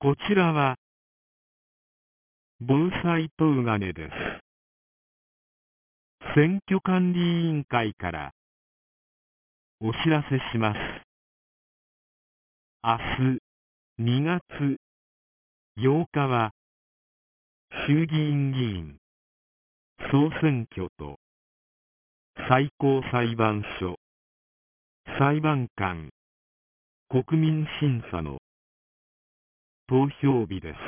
こちらは防災とうがねです。選挙管理委員会からお知らせします。明日2月8日は衆議院議員総選挙と最高裁判所裁判官国民審査の投票日です。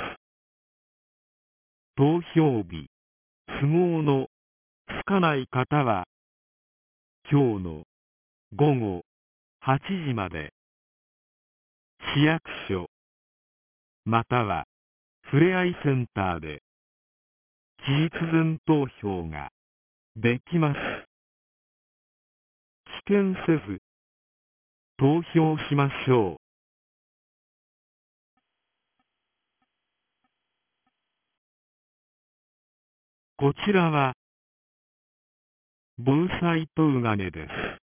投票日都合のつかない方は今日の午後8時まで市役所またはふれあいセンターで期日前投票ができます。棄権せず投票しましょう。こちらは防災とうがねです。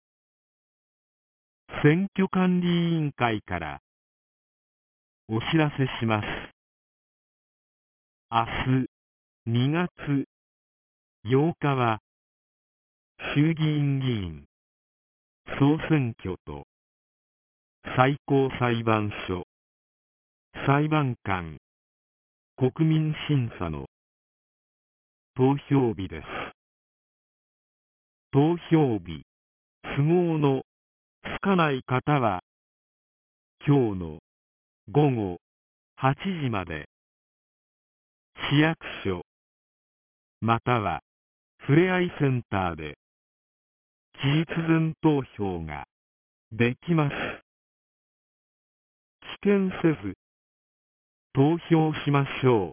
選挙管理委員会からお知らせします。明日2月8日は衆議院議員総選挙と最高裁判所裁判官国民審査の投票日です。投票日都合のつかない方は今日の午後8時まで市役所またはふれあいセンターで期日前投票ができます。棄権せず投票しましょう。